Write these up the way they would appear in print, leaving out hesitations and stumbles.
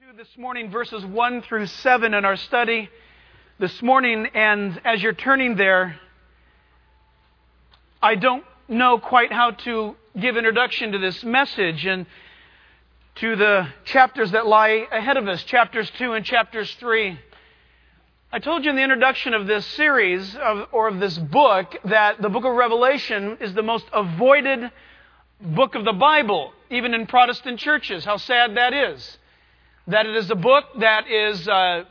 This morning, verses 1 through 7 in our study this morning, and as you're turning there, I don't know quite how to give introduction to this message and to the chapters that lie ahead of us, chapters 2 and chapters 3. I told you in the introduction of this series, of this book, that the book of Revelation is the most avoided book of the Bible, even in Protestant churches. How sad that is. That it is a book that is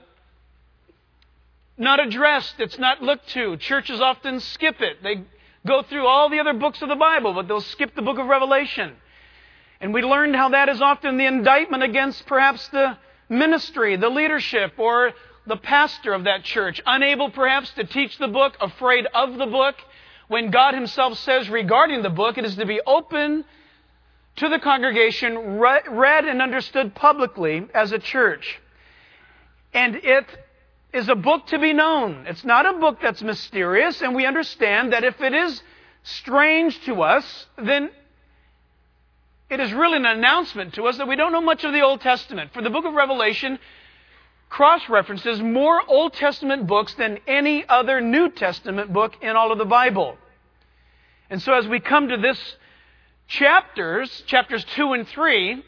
not addressed, it's not looked to. Churches often skip it. They go through all the other books of the Bible, but they'll skip the book of Revelation. And we learned how that is often the indictment against perhaps the ministry, the leadership, or the pastor of that church, unable perhaps to teach the book, afraid of the book, when God Himself says regarding the book, it is to be open to the congregation, read and understood publicly as a church. And it is a book to be known. It's not a book that's mysterious, and we understand that if it is strange to us, then it is really an announcement to us that we don't know much of the Old Testament. For the book of Revelation cross-references more Old Testament books than any other New Testament book in all of the Bible. And so as we come to this chapters 2 and 3,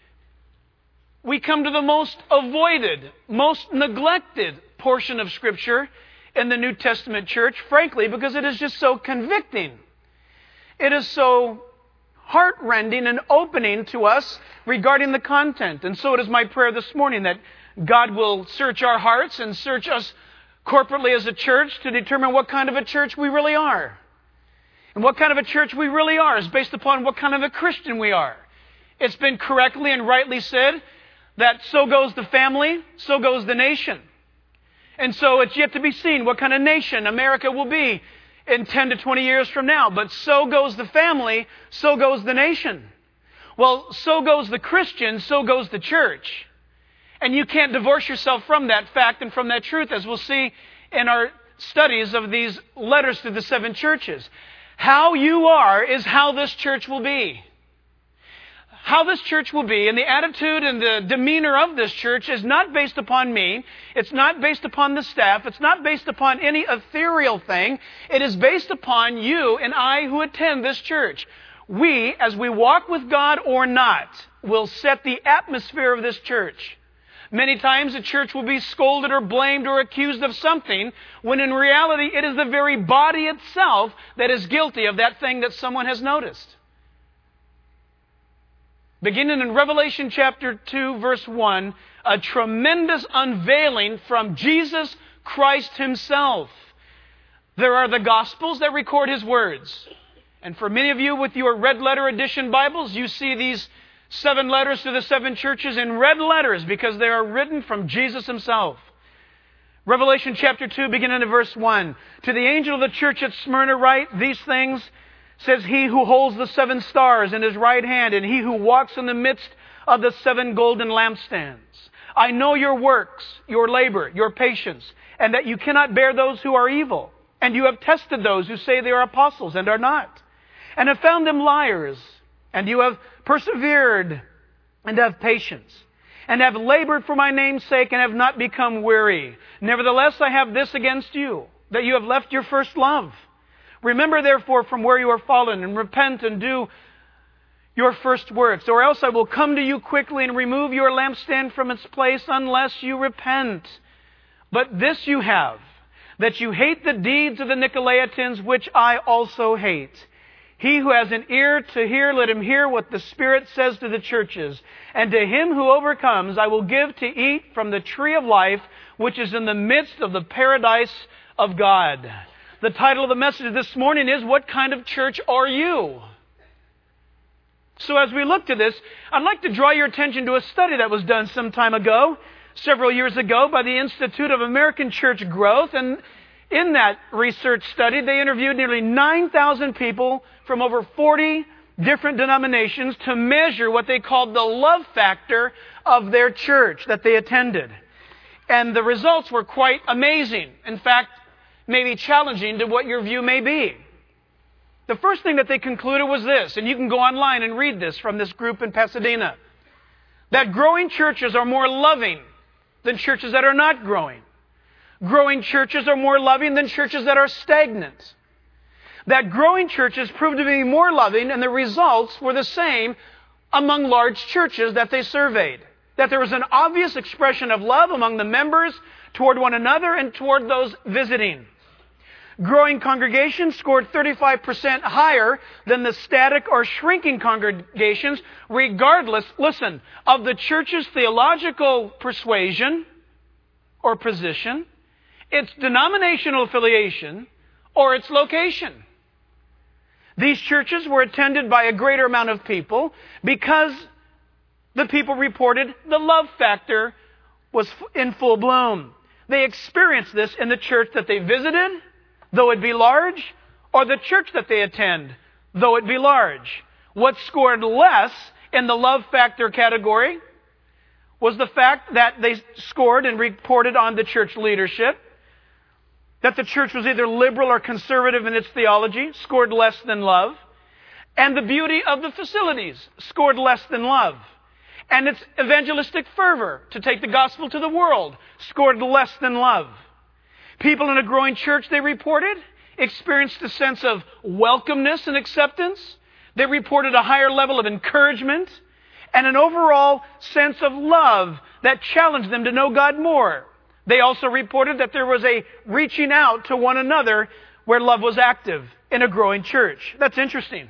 we come to the most avoided, most neglected portion of Scripture in the New Testament church, frankly, because it is just so convicting. It is so heart-rending and opening to us regarding the content. And so it is my prayer this morning that God will search our hearts and search us corporately as a church to determine what kind of a church we really are. And what kind of a church we really are is based upon what kind of a Christian we are. It's been correctly and rightly said that so goes the family, so goes the nation. And so it's yet to be seen what kind of nation America will be in 10 to 20 years from now. But so goes the family, so goes the nation. Well, so goes the Christian, so goes the church. And you can't divorce yourself from that fact and from that truth, as we'll see in our studies of these letters to the 7 churches. How you are is how this church will be. How this church will be and the attitude and the demeanor of this church is not based upon me. It's not based upon the staff. It's not based upon any ethereal thing. It is based upon you and I who attend this church. We, as we walk with God or not, will set the atmosphere of this church. Many times a church will be scolded or blamed or accused of something, when in reality it is the very body itself that is guilty of that thing that someone has noticed. Beginning in Revelation chapter 2, verse 1, a tremendous unveiling from Jesus Christ Himself. There are the Gospels that record His words. And for many of you with your red letter edition Bibles, you see these 7 letters to the 7 churches in red letters because they are written from Jesus Himself. Revelation chapter 2, beginning at verse 1. To the angel of the church at Smyrna write, these things says He who holds the 7 stars in His right hand, and He who walks in the midst of the 7 golden lampstands. I know your works, your labor, your patience, and that you cannot bear those who are evil. And you have tested those who say they are apostles and are not, and have found them liars. And you have persevered and have patience, and have labored for my name's sake, and have not become weary. Nevertheless, I have this against you, that you have left your first love. Remember, therefore, from where you are fallen, and repent and do your first works, or else I will come to you quickly and remove your lampstand from its place, unless you repent. But this you have, that you hate the deeds of the Nicolaitans, which I also hate. He who has an ear to hear, let him hear what the Spirit says to the churches. And to him who overcomes, I will give to eat from the tree of life, which is in the midst of the paradise of God. The title of the message this morning is, What Kind of Church Are You? So as we look to this, I'd like to draw your attention to a study that was done some time ago, several years ago, by the Institute of American Church Growth. And in that research study, they interviewed nearly 9,000 people from over 40 different denominations to measure what they called the love factor of their church that they attended. And the results were quite amazing. In fact, maybe challenging to what your view may be. The first thing that they concluded was this, and you can go online and read this from this group in Pasadena. That growing churches are more loving than churches that are not growing. Growing churches are more loving than churches that are stagnant. That growing churches proved to be more loving, and the results were the same among large churches that they surveyed. That there was an obvious expression of love among the members toward one another and toward those visiting. Growing congregations scored 35% higher than the static or shrinking congregations, regardless, listen, of the church's theological persuasion or position, its denominational affiliation, or its location. These churches were attended by a greater amount of people because the people reported the love factor was in full bloom. They experienced this in the church that they visited, though it be large, or the church that they attend, though it be large. What scored less in the love factor category was the fact that they scored and reported on the church leadership, that the church was either liberal or conservative in its theology, scored less than love, and the beauty of the facilities scored less than love, and its evangelistic fervor to take the gospel to the world scored less than love. People in a growing church, they reported, experienced a sense of welcomeness and acceptance. They reported a higher level of encouragement and an overall sense of love that challenged them to know God more. They also reported that there was a reaching out to one another where love was active in a growing church. That's interesting.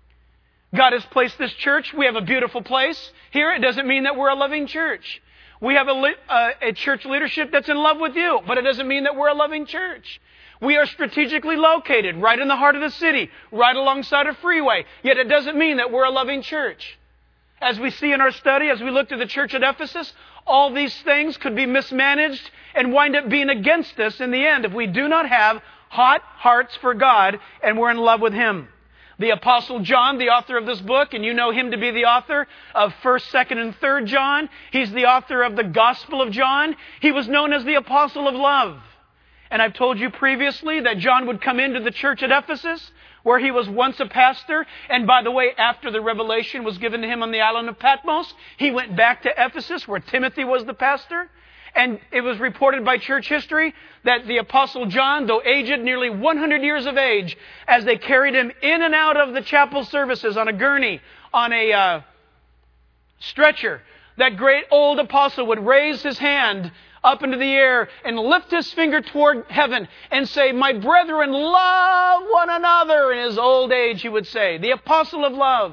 God has placed this church. We have a beautiful place here. It doesn't mean that we're a loving church. We have a church leadership that's in love with you, but it doesn't mean that we're a loving church. We are strategically located right in the heart of the city, right alongside a freeway, yet it doesn't mean that we're a loving church. As we see in our study, as we look to the church at Ephesus, all these things could be mismanaged and wind up being against us in the end if we do not have hot hearts for God and we're in love with Him. The Apostle John, the author of this book, and you know him to be the author of 1st, 2nd, and 3rd John. He's the author of the Gospel of John. He was known as the Apostle of Love. And I've told you previously that John would come into the church at Ephesus, where he was once a pastor. And by the way, after the revelation was given to him on the island of Patmos, he went back to Ephesus, where Timothy was the pastor. And it was reported by church history that the Apostle John, though aged, nearly 100 years of age, as they carried him in and out of the chapel services on a gurney, on a stretcher, that great old apostle would raise his hand up into the air and lift his finger toward heaven and say, "My brethren, love one another." In his old age, he would say, the apostle of love.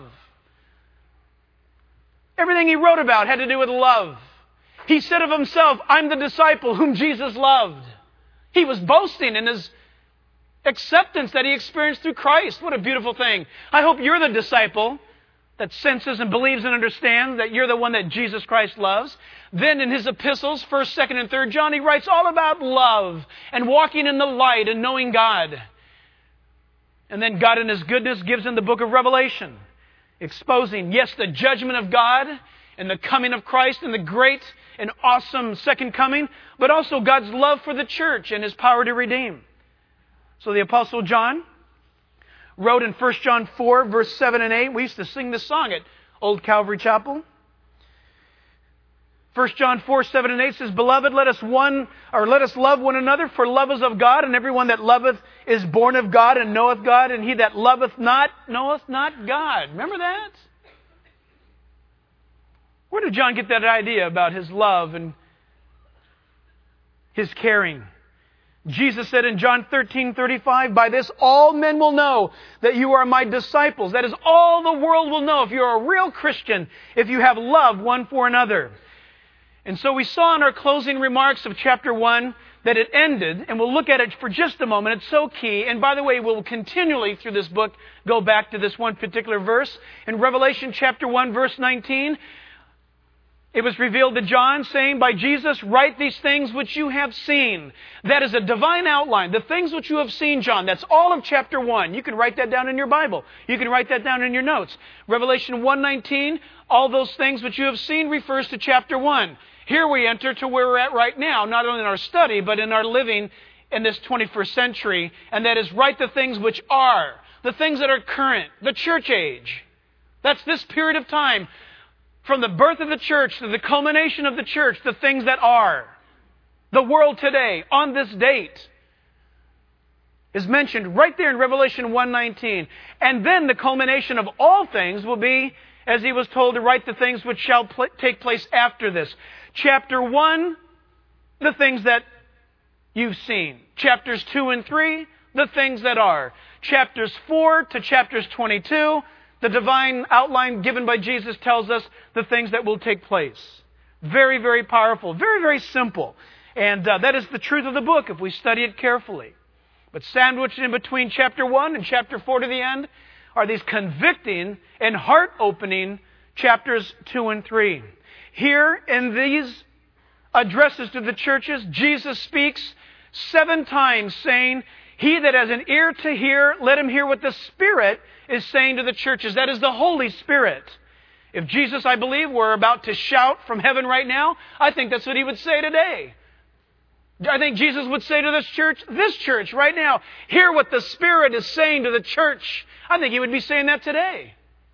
Everything he wrote about had to do with love. He said of himself, "I'm the disciple whom Jesus loved." He was boasting in his acceptance that he experienced through Christ. What a beautiful thing. I hope you're the disciple that senses and believes and understands that you're the one that Jesus Christ loves. Then in his epistles, 1st, 2nd, and 3rd John, he writes all about love and walking in the light and knowing God. And then God in His goodness gives in the book of Revelation, exposing, yes, the judgment of God and the coming of Christ and the great and awesome second coming, but also God's love for the church and His power to redeem. So the Apostle John wrote in 1 John 4, verse 7 and 8. We used to sing this song at Old Calvary Chapel. 1 John 4, 7 and 8 says, "Beloved, let us love one another, for love is of God, and everyone that loveth is born of God and knoweth God, and he that loveth not knoweth not God." Remember that? Where did John get that idea about his love and his caring? Jesus said in John 13:35, "By this all men will know that you are my disciples." That is, all the world will know if you're a real Christian, if you have love one for another. And so we saw in our closing remarks of chapter 1 that it ended, and we'll look at it for just a moment. It's so key. And by the way, we'll continually through this book go back to this one particular verse. In Revelation chapter 1, verse 19, it was revealed to John, saying by Jesus, "Write these things which you have seen." That is a divine outline. The things which you have seen, John. That's all of chapter 1. You can write that down in your Bible. You can write that down in your notes. Revelation 1:19, all those things which you have seen refers to chapter 1. Here we enter to where we're at right now, not only in our study, but in our living in this 21st century. And that is, write the things which are, the things that are current, the church age. That's this period of time. from the birth of the church to the culmination of the church, the things that are. The world today, on this date, is mentioned right there in Revelation 1:19. And then the culmination of all things will be, as he was told to write the things which shall take place after this. Chapter 1, the things that you've seen. Chapters 2 and 3, the things that are. Chapters 4 to chapters 22, the divine outline given by Jesus tells us the things that will take place. Very, very powerful. Very, very simple. And that is the truth of the book if we study it carefully. But sandwiched in between chapter 1 and chapter 4 to the end are these convicting and heart-opening chapters 2 and 3. Here in these addresses to the churches, Jesus speaks 7 times saying, "He that has an ear to hear, let him hear what the Spirit is saying to the churches." That is the Holy Spirit. If Jesus, I believe, were about to shout from heaven right now, I think that's what he would say today. I think Jesus would say to this church right now, hear what the Spirit is saying to the church. I think he would be saying that today.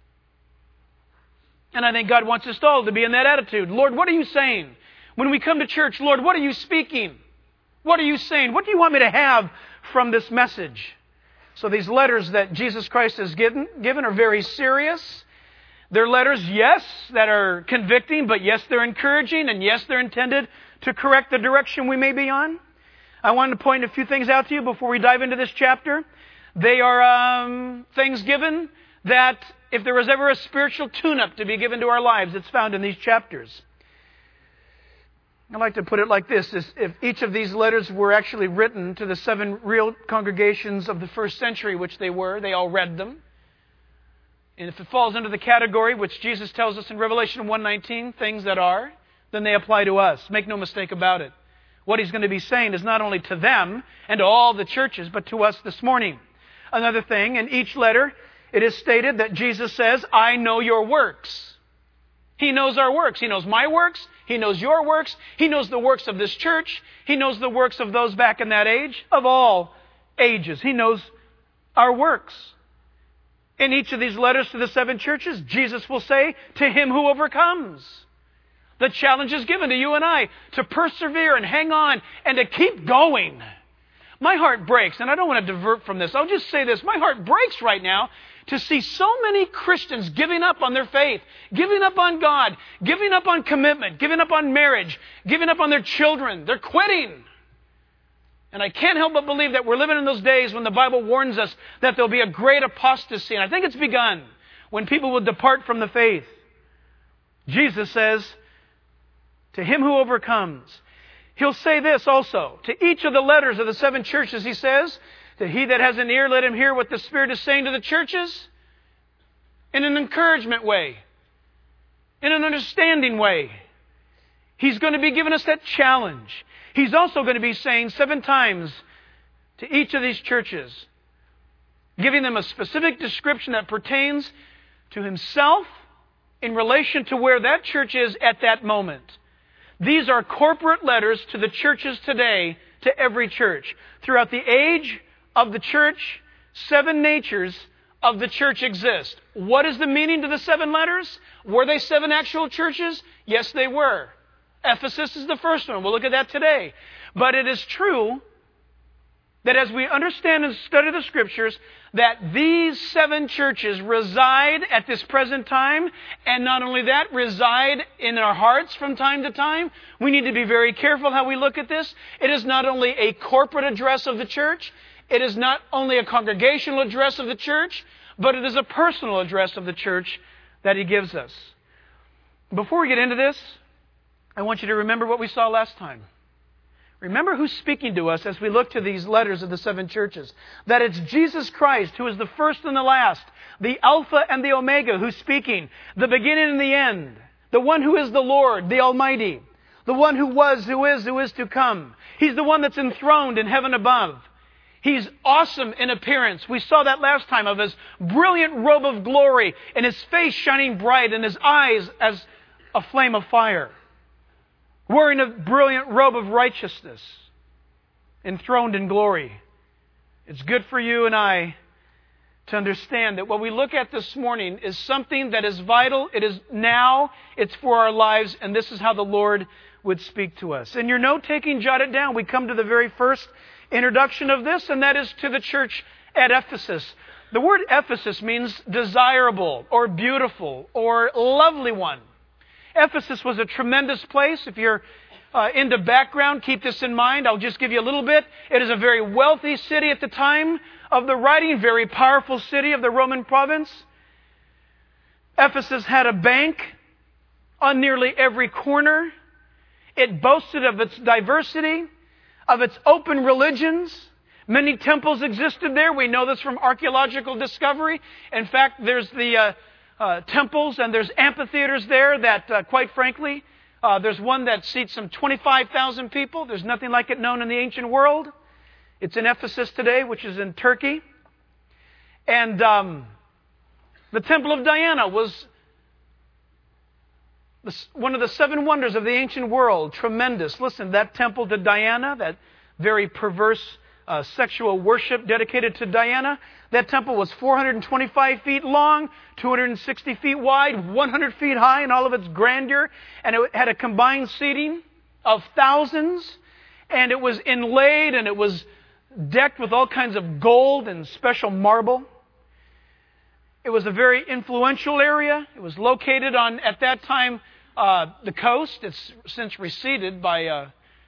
And I think God wants us all to be in that attitude. Lord, what are you saying? When we come to church, Lord, what are you speaking? What are you saying? What do you want me to have from this message? So these letters that Jesus Christ has given are very serious. They're letters, yes, that are convicting, but yes, they're encouraging, and yes, they're intended to correct the direction we may be on. I wanted to point a few things out to you before we dive into this chapter. They are things given that if there was ever a spiritual tune-up to be given to our lives, it's found in these chapters. I like to put it like this. If each of these letters were actually written to the 7 real congregations of the first century, which they were, they all read them. And if it falls into the category which Jesus tells us in Revelation 1:19, things that are, then they apply to us. Make no mistake about it. What he's going to be saying is not only to them and to all the churches, but to us this morning. Another thing, in each letter, it is stated that Jesus says, I know your works. He knows our works. He knows my works. He knows your works. He knows the works of this church. He knows the works of those back in that age, of all ages. He knows our works. In each of these letters to the 7 churches, Jesus will say, to him who overcomes. The challenge is given to you and I to persevere and hang on and to keep going. My heart breaks, and I don't want to divert from this. I'll just say this. My heart breaks right now to see so many Christians giving up on their faith, giving up on God, giving up on commitment, giving up on marriage, giving up on their children. They're quitting. And I can't help but believe that we're living in those days when the Bible warns us that there'll be a great apostasy. And I think it's begun when people will depart from the faith. Jesus says, to him who overcomes. He'll say this also. To each of the letters of the 7 churches, he says, to he that has an ear, let him hear what the Spirit is saying to the churches in an encouragement way, in an understanding way. He's going to be giving us that challenge. He's also going to be saying 7 times to each of these churches, giving them a specific description that pertains to himself in relation to where that church is at that moment. These are corporate letters to the churches today, to every church. Throughout the age of the church, 7 natures of the church exist. What is the meaning to the 7 letters? Were they 7 actual churches? Yes, they were. Ephesus is the first one. We'll look at that today. But it is true that as we understand and study the Scriptures, that these 7 churches reside at this present time, and not only that, reside in our hearts from time to time. We need to be very careful how we look at this. It is not only a corporate address of the church, it is not only a congregational address of the church, but it is a personal address of the church that he gives us. Before we get into this, I want you to remember what we saw last time. Remember who's speaking to us as we look to these letters of the 7 churches. That it's Jesus Christ who is the first and the last, the Alpha and the Omega who's speaking, the beginning and the end, the one who is the Lord, the Almighty, the one who was, who is to come. He's the one that's enthroned in heaven above. He's awesome in appearance. We saw that last time of his brilliant robe of glory and his face shining bright and his eyes as a flame of fire. Wearing a brilliant robe of righteousness, enthroned in glory. It's good for you and I to understand that what we look at this morning is something that is vital. It is now. It's for our lives. And this is how the Lord would speak to us. In your note-taking, jot it down. We come to the very first introduction of this, and that is to the church at Ephesus. The word Ephesus means desirable or beautiful or lovely one. Ephesus was a tremendous place. If you're into background, keep this in mind. I'll just give you a little bit. It is a very wealthy city at the time of the writing, very powerful city of the Roman province. Ephesus had a bank on nearly every corner. It boasted of its diversity, of its open religions. Many temples existed there. We know this from archaeological discovery. In fact, there's the temples and there's amphitheaters there that, quite frankly, there's one that seats some 25,000 people. There's nothing like it known in the ancient world. It's in Ephesus today, which is in Turkey. And the Temple of Diana was one of the seven wonders of the ancient world. Tremendous. Listen, that temple to Diana, that very perverse sexual worship dedicated to Diana, that temple was 425 feet long, 260 feet wide, 100 feet high in all of its grandeur, and it had a combined seating of thousands, and it was inlaid and it was decked with all kinds of gold and special marble. It was a very influential area. It was located on, at that time, the coast. It's since receded by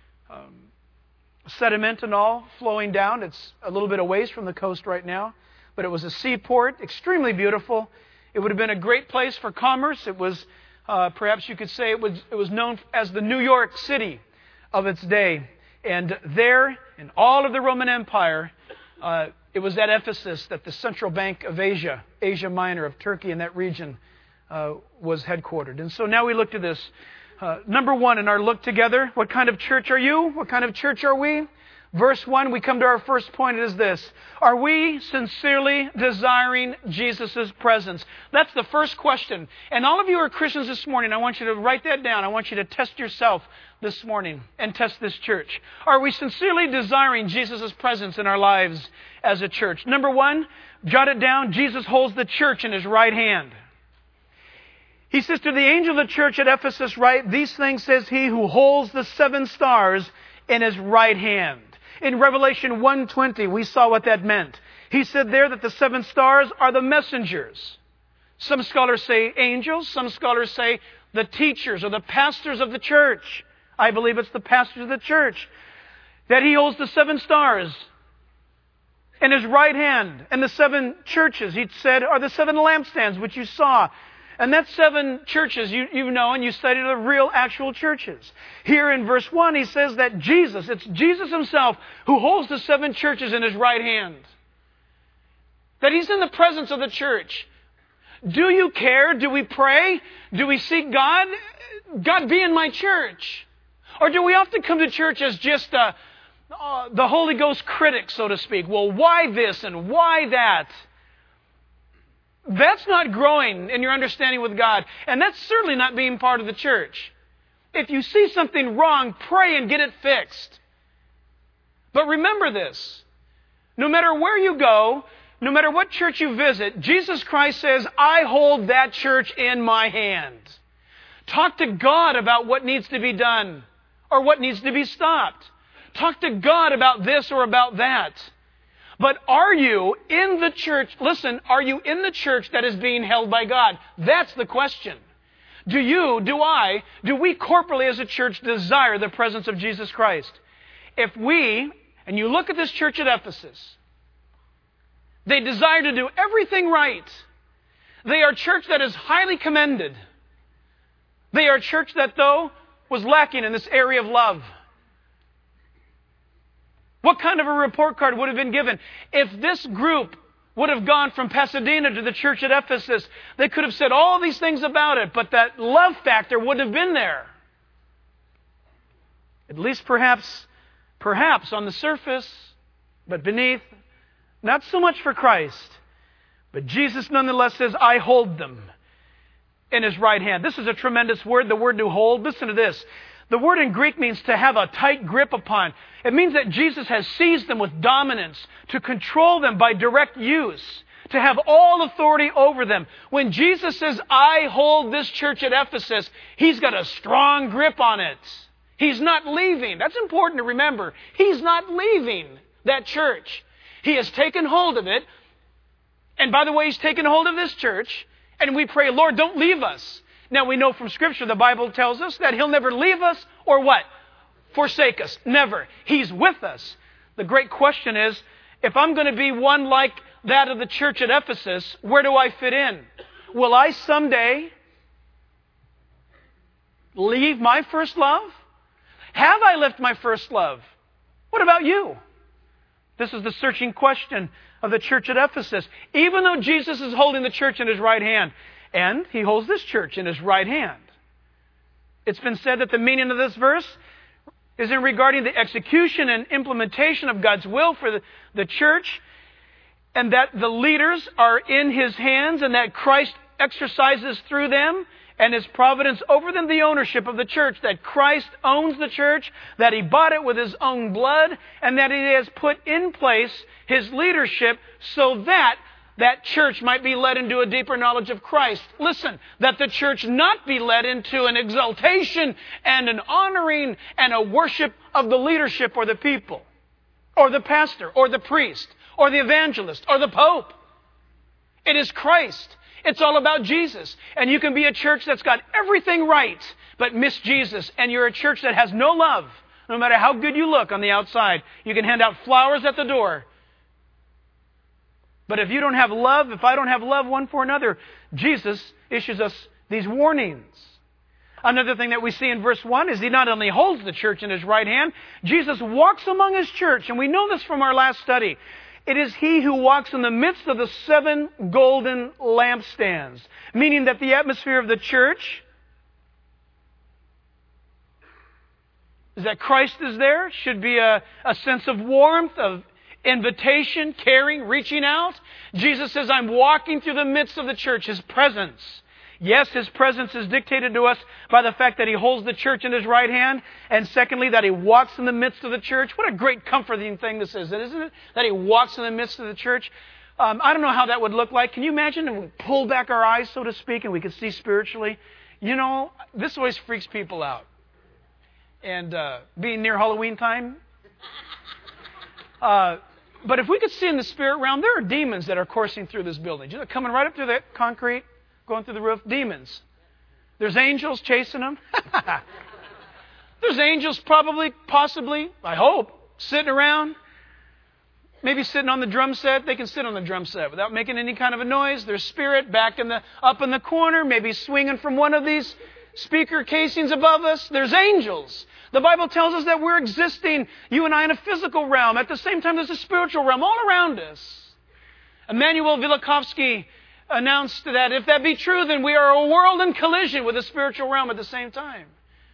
sediment and all flowing down. It's a little bit away from the coast right now. But it was a seaport, extremely beautiful. It would have been a great place for commerce. It was, perhaps you could say, it was known as the New York City of its day. And there, in all of the Roman Empire, it was at Ephesus that the central bank of Asia, Asia Minor, of Turkey and that region, was headquartered. And so now we look to this. Number one in our look together, what kind of church are you? What kind of church are we? Verse 1, we come to our first point. It is this. Are we sincerely desiring Jesus' presence? That's the first question. And all of you who are Christians this morning, I want you to write that down. I want you to test yourself this morning and test this church. Are we sincerely desiring Jesus' presence in our lives as a church? Number one, jot it down. Jesus holds the church in His right hand. He says to the angel of the church at Ephesus, write, these things says He who holds the seven stars in His right hand. In Revelation 1:20, we saw what that meant. He said there that the seven stars are the messengers. Some scholars say angels. Some scholars say the teachers or the pastors of the church. I believe it's the pastors of the church. That He holds the seven stars in His right hand. And the seven churches, He said, are the seven lampstands, which you saw. And that's seven churches you know, and you studied the real actual churches. Here in verse 1, he says that it's Jesus Himself who holds the seven churches in His right hand. That He's in the presence of the church. Do you care? Do we pray? Do we seek God? God, be in my church. Or do we often come to church as just the Holy Ghost critic, so to speak? Well, why this and why that? That's not growing in your understanding with God. And that's certainly not being part of the church. If you see something wrong, pray and get it fixed. But remember this. No matter where you go, no matter what church you visit, Jesus Christ says, I hold that church in my hand. Talk to God about what needs to be done or what needs to be stopped. Talk to God about this or about that. But are you in the church, listen, are you in the church that is being held by God? That's the question. Do we corporately as a church desire the presence of Jesus Christ? If we, and you look at this church at Ephesus, they desire to do everything right. They are a church that is highly commended. They are a church that, though, was lacking in this area of love. What kind of a report card would have been given? If this group would have gone from Pasadena to the church at Ephesus, they could have said all these things about it, but that love factor wouldn't have been there. At least perhaps on the surface, but beneath, not so much for Christ. But Jesus nonetheless says, I hold them in His right hand. This is a tremendous word, the word to hold. Listen to this. The word in Greek means to have a tight grip upon. It means that Jesus has seized them with dominance, to control them by direct use, to have all authority over them. When Jesus says, I hold this church at Ephesus, He's got a strong grip on it. He's not leaving. That's important to remember. He's not leaving that church. He has taken hold of it. And by the way, He's taken hold of this church. And we pray, Lord, don't leave us. Now we know from Scripture, the Bible tells us that He'll never leave us or what? Forsake us. Never. He's with us. The great question is, if I'm going to be one like that of the church at Ephesus, where do I fit in? Will I someday leave my first love? Have I left my first love? What about you? This is the searching question of the church at Ephesus. Even though Jesus is holding the church in His right hand, and He holds this church in His right hand. It's been said that the meaning of this verse is in regarding the execution and implementation of God's will for the church, and that the leaders are in His hands, and that Christ exercises through them and His providence over them the ownership of the church, that Christ owns the church, that He bought it with His own blood, and that He has put in place His leadership so that that church might be led into a deeper knowledge of Christ. Listen, that the church not be led into an exaltation and an honoring and a worship of the leadership or the people, or the pastor, or the priest, or the evangelist, or the pope. It is Christ. It's all about Jesus. And you can be a church that's got everything right, but miss Jesus. And you're a church that has no love. No matter how good you look on the outside. You can hand out flowers at the door. But if you don't have love, if I don't have love one for another, Jesus issues us these warnings. Another thing that we see in verse 1 is He not only holds the church in His right hand, Jesus walks among His church. And we know this from our last study. It is He who walks in the midst of the 7 golden lampstands, meaning that the atmosphere of the church is that Christ is there, should be a sense of warmth, of invitation, caring, reaching out. Jesus says, I'm walking through the midst of the church, His presence. Yes, His presence is dictated to us by the fact that He holds the church in His right hand. And secondly, that He walks in the midst of the church. What a great comforting thing this is, isn't it? That He walks in the midst of the church. I don't know how that would look like. Can you imagine if we pulled back our eyes, so to speak, and we could see spiritually? You know, this always freaks people out. And being near Halloween time. But if we could see in the spirit realm, there are demons that are coursing through this building. You know, coming right up through that concrete, going through the roof. Demons. There's angels chasing them. There's angels probably, possibly, I hope, sitting around. Maybe sitting on the drum set. They can sit on the drum set without making any kind of a noise. There's spirit back up in the corner, maybe swinging from one of these speaker casings above us. There's angels. The Bible tells us that we're existing, you and I, in a physical realm. At the same time, there's a spiritual realm all around us. Emanuel Velikovsky announced that if that be true, then we are a world in collision with the spiritual realm at the same time.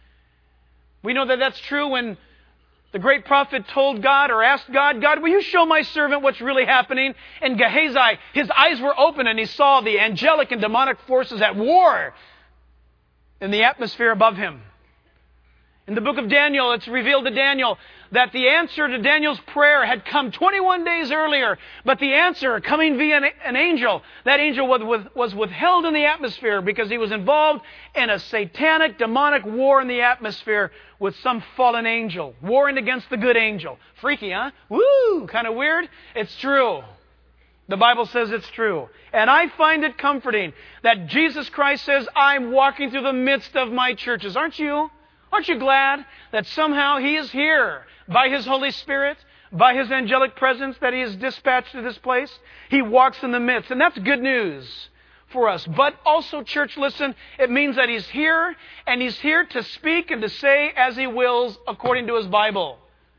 We know that that's true when the great prophet told God or asked God, God, will you show my servant what's really happening? And Gehazi, his eyes were open and he saw the angelic and demonic forces at war in the atmosphere above him. In the book of Daniel, it's revealed to Daniel that the answer to Daniel's prayer had come 21 days earlier, but the answer coming via an angel, that angel was withheld in the atmosphere because he was involved in a satanic, demonic war in the atmosphere with some fallen angel, warring against the good angel. Freaky, huh? Woo! Kind of weird? It's true. The Bible says it's true. And I find it comforting that Jesus Christ says, I'm walking through the midst of my churches. Aren't you? Aren't you glad that somehow He is here by His Holy Spirit, by His angelic presence that He has dispatched to this place? He walks in the midst, and that's good news for us. But also, church, listen, it means that He's here, and He's here to speak and to say as He wills according to His Bible.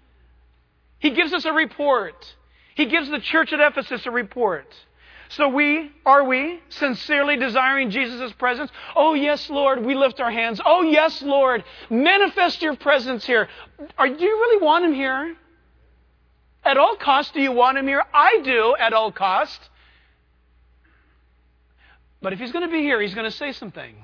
He gives us a report. He gives the church at Ephesus a report. So are we sincerely desiring Jesus' presence? Oh, yes, Lord, we lift our hands. Oh, yes, Lord, manifest your presence here. Do you really want Him here? At all cost, do you want Him here? I do, at all cost. But if He's going to be here, He's going to say some things.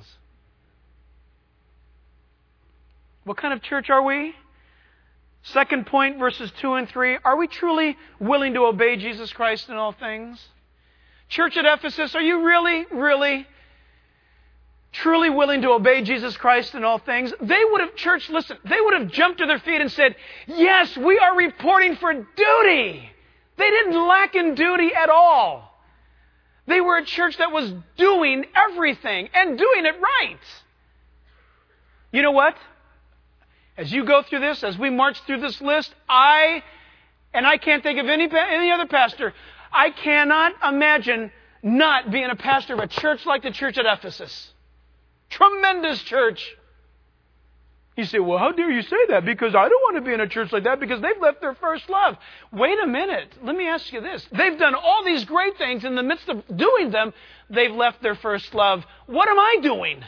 What kind of church are we? Second point, verses 2 and 3. Are we truly willing to obey Jesus Christ in all things? Church at Ephesus, are you really, truly willing to obey Jesus Christ in all things? They would have jumped to their feet and said, yes, we are reporting for duty. They didn't lack in duty at all. They were a church that was doing everything and doing it right. You know what? As you go through this, as we march through this list, I can't think of any other pastor. I cannot imagine not being a pastor of a church like the church at Ephesus. Tremendous church. You say, well, how dare you say that? Because I don't want to be in a church like that because they've left their first love. Wait a minute. Let me ask you this. They've done all these great things. In the midst of doing them, they've left their first love. What am I doing?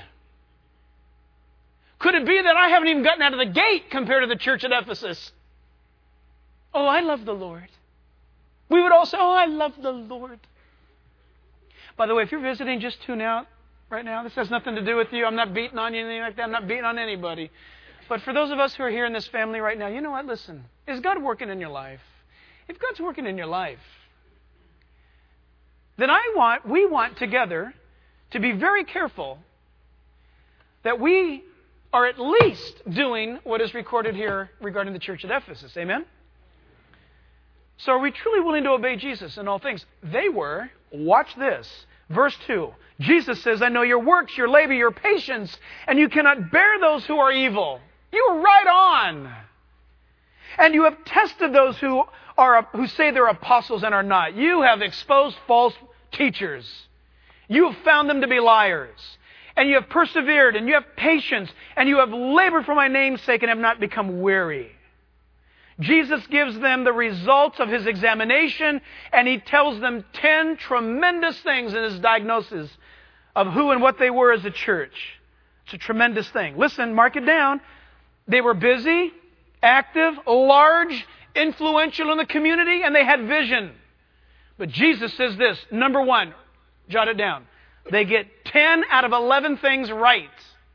Could it be that I haven't even gotten out of the gate compared to the church at Ephesus? Oh, I love the Lord. We would all say, oh, I love the Lord. By the way, if you're visiting, just tune out right now. This has nothing to do with you. I'm not beating on you, anything like that. I'm not beating on anybody. But for those of us who are here in this family right now, you know what? Listen, is God working in your life? If God's working in your life, then we want together to be very careful that we are at least doing what is recorded here regarding the church at Ephesus. Amen? So are we truly willing to obey Jesus in all things? They were. Watch this. Verse 2. Jesus says, I know your works, your labor, your patience, and you cannot bear those who are evil. You were right on. And you have tested those who say they're apostles and are not. You have exposed false teachers. You have found them to be liars. And you have persevered, and you have patience, and you have labored for my name's sake and have not become weary. Jesus gives them the results of his examination, and he tells them 10 tremendous things in his diagnosis of who and what they were as a church. It's a tremendous thing. Listen, mark it down. They were busy, active, large, influential in the community, and they had vision. But Jesus says this, number 1, jot it down. They get 10 out of 11 things right.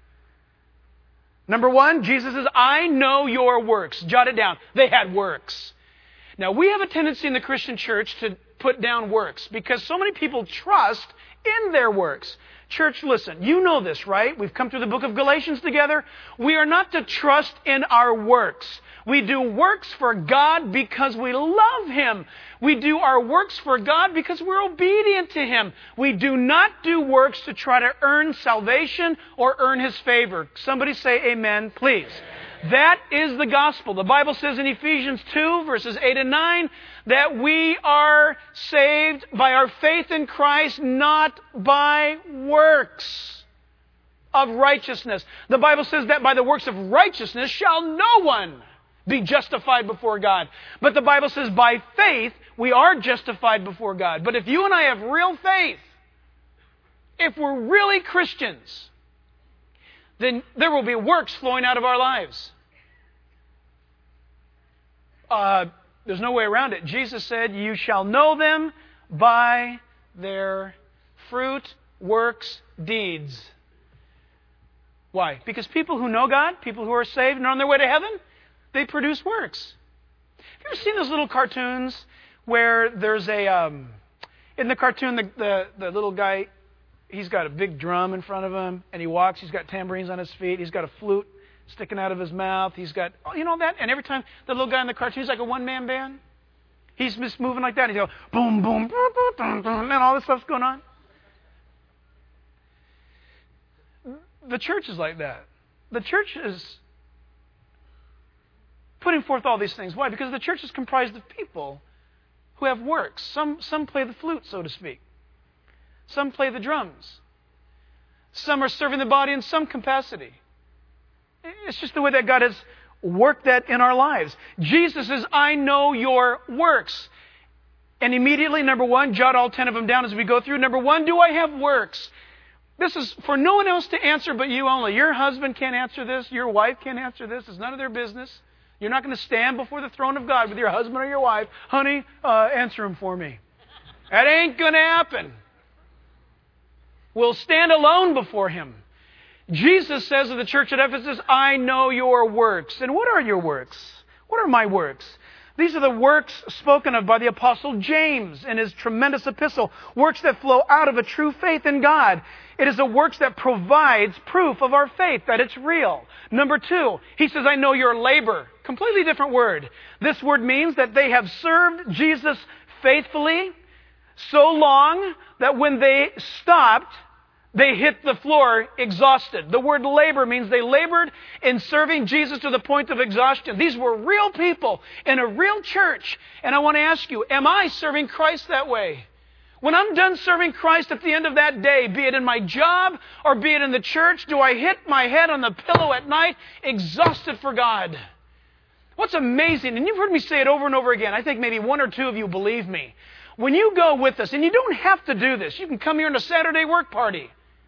Number 1, Jesus says, I know your works. Jot it down. They had works. Now, we have a tendency in the Christian church to put down works because so many people trust in their works. Church, listen, you know this, right? We've come through the book of Galatians together. We are not to trust in our works. We do works for God because we love Him. We do our works for God because we're obedient to Him. We do not do works to try to earn salvation or earn His favor. Somebody say amen, please. That is the gospel. The Bible says in Ephesians 2, verses 8 and 9, that we are saved by our faith in Christ, not by works of righteousness. The Bible says that by the works of righteousness shall no one be justified before God. But the Bible says by faith we are justified before God. But if you and I have real faith, if we're really Christians, then there will be works flowing out of our lives. There's no way around it. Jesus said, you shall know them by their fruit, works, deeds. Why? Because people who know God, people who are saved and are on their way to heaven, they produce works. Have you ever seen those little cartoons where there's in the cartoon, the little guy, he's got a big drum in front of him, and he walks, he's got tambourines on his feet, he's got a flute sticking out of his mouth, he's got, you know that? And every time the little guy in the cartoon, he's like a one-man band. He's just moving like that, and he's going, boom, boom, boom, boom, boom, boom, and all this stuff's going on. The church is like that. The church is putting forth all these things. Why? Because the church is comprised of people who have works. Some play the flute, so to speak. Some play the drums. Some are serving the body in some capacity. It's just the way that God has worked that in our lives. Jesus says, I know your works. And immediately, number 1, jot all 10 of them down as we go through. Number 1, do I have works? This is for no one else to answer but you only. Your husband can't answer this. Your wife can't answer this. It's none of their business. You're not going to stand before the throne of God with your husband or your wife. Honey, answer him for me. That ain't going to happen. We'll stand alone before Him. Jesus says to the church at Ephesus, I know your works. And what are your works? What are my works? These are the works spoken of by the Apostle James in his tremendous epistle, works that flow out of a true faith in God. It is the works that provides proof of our faith, that it's real. Number 2, he says, I know your labor. Completely different word. This word means that they have served Jesus faithfully so long that when they stopped, they hit the floor exhausted. The word labor means they labored in serving Jesus to the point of exhaustion. These were real people in a real church. And I want to ask you, am I serving Christ that way? When I'm done serving Christ at the end of that day, be it in my job or be it in the church, do I hit my head on the pillow at night exhausted for God? What's amazing, and you've heard me say it over and over again, I think maybe 1 or 2 of you believe me. When you go with us, and you don't have to do this, you can come here on a Saturday work party.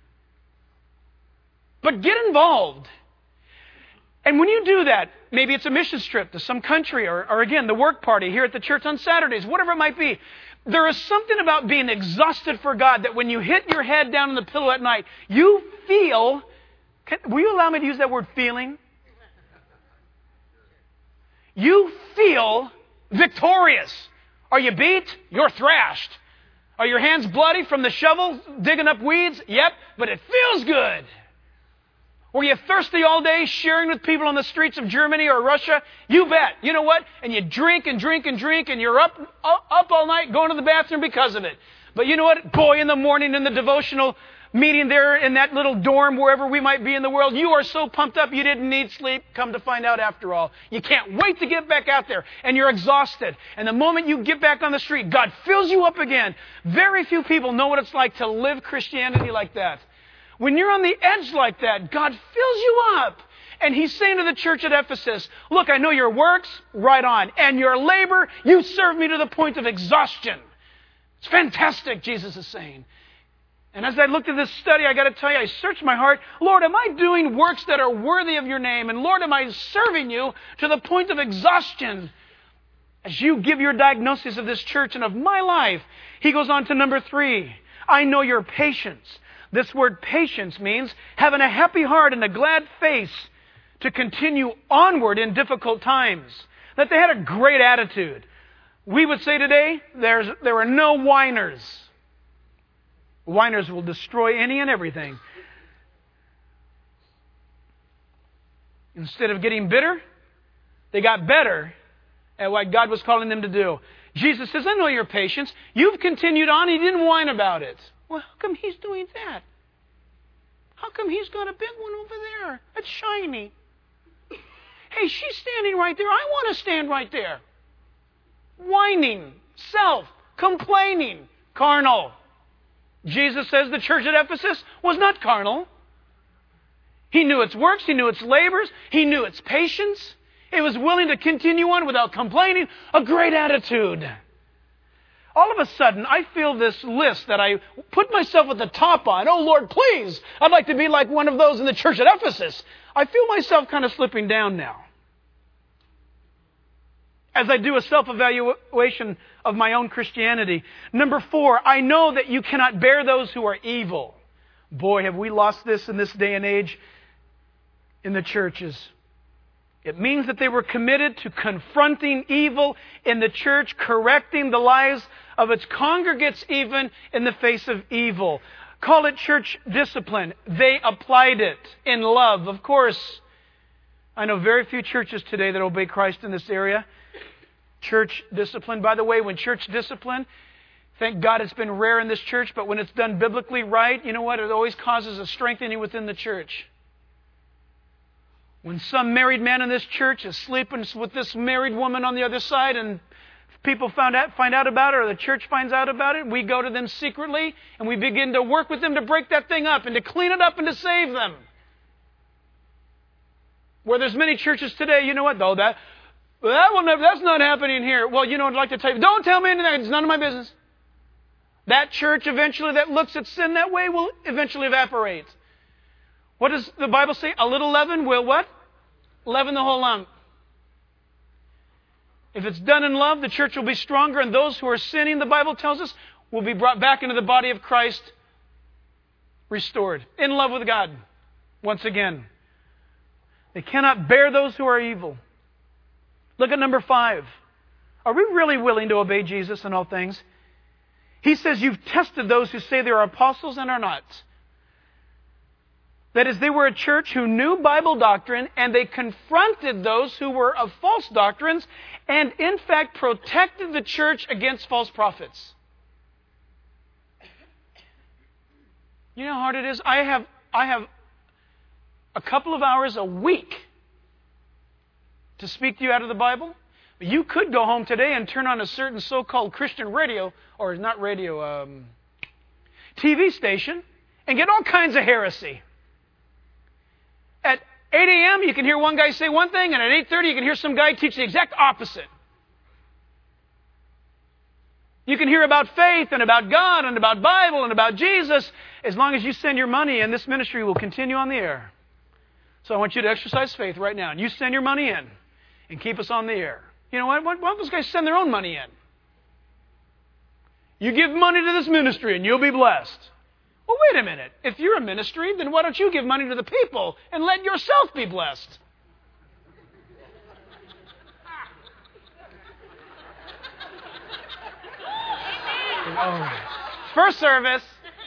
But get involved. And when you do that, maybe it's a mission trip to some country or again, the work party here at the church on Saturdays, whatever it might be. There is something about being exhausted for God that when you hit your head down on the pillow at night, you feel, will you allow me to use that word feeling? You feel victorious. Are you beat? You're thrashed. Are your hands bloody from the shovel digging up weeds? Yep, but it feels good. Were you thirsty all day sharing with people on the streets of Germany or Russia? You bet. You know what? And you drink and drink and drink and you're up all night going to the bathroom because of it. But you know what? Boy, in the morning in the devotional meeting there in that little dorm wherever we might be in the world, you are so pumped up you didn't need sleep. Come to find out after all. You can't wait to get back out there and you're exhausted. And the moment you get back on the street, God fills you up again. Very few people know what it's like to live Christianity like that. When you're on the edge like that, God fills you up. And He's saying to the church at Ephesus, look, I know your works, right on. And your labor, you serve me to the point of exhaustion. It's fantastic, Jesus is saying. And as I looked at this study, I got to tell you, I searched my heart. Lord, am I doing works that are worthy of your name? And Lord, am I serving you to the point of exhaustion? As you give your diagnosis of this church and of my life, He goes on to number 3. I know your patience. This word patience means having a happy heart and a glad face to continue onward in difficult times. That they had a great attitude. We would say today, there are no whiners. Whiners will destroy any and everything. Instead of getting bitter, they got better at what God was calling them to do. Jesus says, I know your patience. You've continued on. He didn't whine about it. Well, how come he's doing that? How come he's got a big one over there? That's shiny. Hey, she's standing right there. I want to stand right there. Whining, self, complaining, carnal. Jesus says the church at Ephesus was not carnal. He knew its works. He knew its labors. He knew its patience. It was willing to continue on without complaining. A great attitude. All of a sudden, I feel this list that I put myself at the top on. Oh, Lord, please, I'd like to be like one of those in the church at Ephesus. I feel myself kind of slipping down now. As I do a self-evaluation of my own Christianity. Number 4, I know that you cannot bear those who are evil. Boy, have we lost this in this day and age in the churches. It means that they were committed to confronting evil in the church, correcting the lies of its congregates even in the face of evil. Call it church discipline. They applied it in love. Of course, I know very few churches today that obey Christ in this area. Church discipline. By the way, when church discipline, thank God it's been rare in this church, but when it's done biblically right, you know what? It always causes a strengthening within the church. When some married man in this church is sleeping with this married woman on the other side and people find out about it or the church finds out about it, we go to them secretly and we begin to work with them to break that thing up and to clean it up and to save them. Where there's many churches today, you know what, though, that's not happening here. Well, you know what I'd like to tell you. Don't tell me anything. It's none of my business. That church eventually that looks at sin that way will eventually evaporate. What does the Bible say? A little leaven will what? Leaven the whole lump. If it's done in love, the church will be stronger, and those who are sinning, the Bible tells us, will be brought back into the body of Christ, restored, in love with God, once again. They cannot bear those who are evil. Look at number 5. Are we really willing to obey Jesus in all things? He says you've tested those who say they are apostles and are not. That is, they were a church who knew Bible doctrine, and they confronted those who were of false doctrines, and in fact protected the church against false prophets. You know how hard it is? I have a couple of hours a week to speak to you out of the Bible. You could go home today and turn on a certain so-called Christian radio, or not radio, TV station, and get all kinds of heresy. At 8 a.m., you can hear one guy say one thing, and at 8:30, you can hear some guy teach the exact opposite. You can hear about faith and about God and about Bible and about Jesus. As long as you send your money in, this ministry will continue on the air. So I want you to exercise faith right now. And you send your money in and keep us on the air. You know what? Why don't those guys send their own money in? You give money to this ministry and you'll be blessed. Well, wait a minute. If you're a ministry, then why don't you give money to the people and let yourself be blessed? Oh, first service.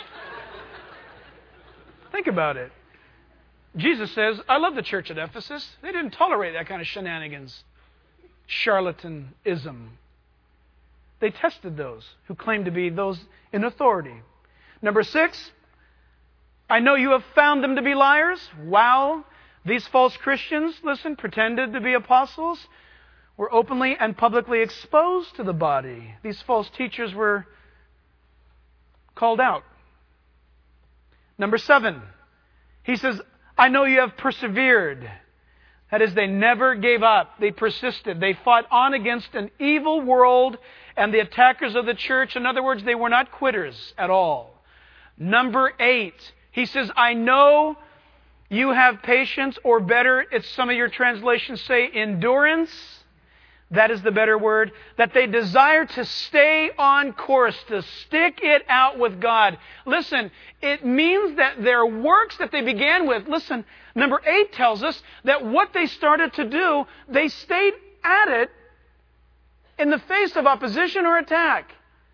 Think about it. Jesus says, I love the church at Ephesus. They didn't tolerate that kind of shenanigans, charlatanism. They tested those who claimed to be those in authority. Number 6, I know you have found them to be liars. Wow. These false Christians, listen, pretended to be apostles, were openly and publicly exposed to the body. These false teachers were called out. Number 7, he says, I know you have persevered. That is, they never gave up. They persisted. They fought on against an evil world and the attackers of the church. In other words, they were not quitters at all. Number 8, he says, I know you have patience, or better, it's some of your translations say endurance. That is the better word. That they desire to stay on course, to stick it out with God. Listen, it means that their works that they began with, listen, number 8 tells us that what they started to do, they stayed at it in the face of opposition or attack.